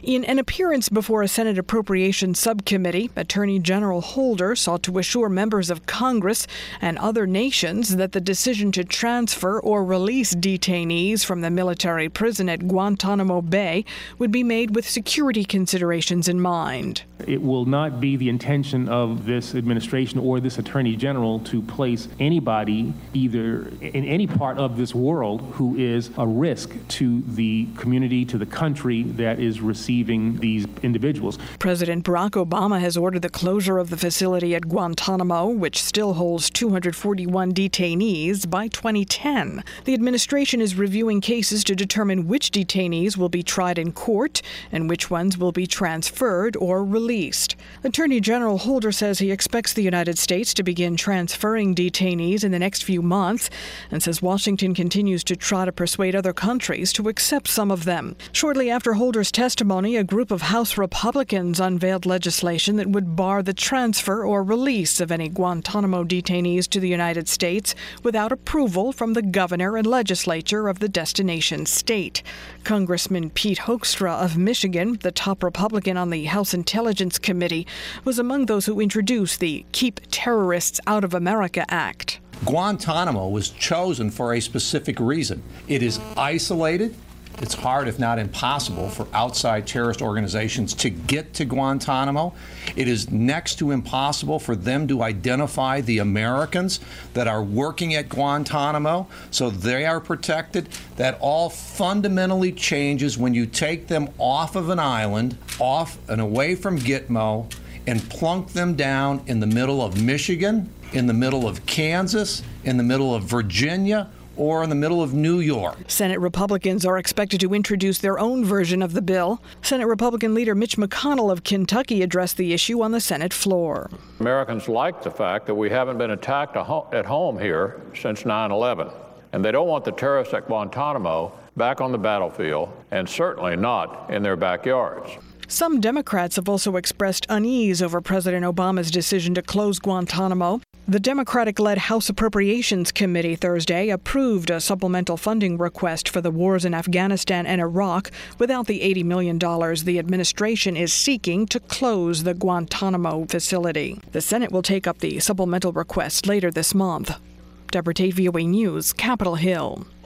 In an appearance before a Senate Appropriations Subcommittee, Attorney General Holder sought to assure members of Congress and other nations that the decision to transfer or release detainees from the military prison at Guantanamo Bay would be made with security considerations in mind. It will not be the intention of this administration or this Attorney General to place anybody either in any part of this world who is a risk to the community, to the country that is receiving these individuals. President Barack Obama has ordered the closure of the facility at Guantanamo, which still holds 241 detainees, by 2010. The administration is reviewing cases to determine which detainees will be tried in court and which ones will be transferred or released. Attorney General Holder says he expects the United States to begin transferring detainees in the next few months and says Washington continues to try to persuade other countries to accept some of them. Shortly after Holder's testimony, a group of House Republicans unveiled legislation that would bar the transfer or release of any Guantanamo detainees to the United States without approval from the governor and legislature of the destination state. Congressman Pete Hoekstra of Michigan, the top Republican on the House Intelligence Committee, was among those who introduced the Keep Terrorists Out of America Act. Guantanamo was chosen for a specific reason. It is isolated. It's hard, if not impossible, for outside terrorist organizations to get to Guantanamo. It is next to impossible for them to identify the Americans that are working at Guantanamo, so they are protected. That all fundamentally changes when you take them off of an island, off and away from Gitmo, and plunk them down in the middle of Michigan, in the middle of Kansas, in the middle of Virginia, or in the middle of New York. Senate Republicans are expected to introduce their own version of the bill. Senate Republican leader Mitch McConnell of Kentucky addressed the issue on the Senate floor. Americans like the fact that we haven't been attacked at home here since 9/11, and they don't want the terrorists at Guantanamo back on the battlefield, and certainly not in their backyards. Some Democrats have also expressed unease over President Obama's decision to close Guantanamo. The Democratic-led House Appropriations Committee Thursday approved a supplemental funding request for the wars in Afghanistan and Iraq without the $80 million the administration is seeking to close the Guantanamo facility. The Senate will take up the supplemental request later this month. Deborah Tate, VOA News, Capitol Hill.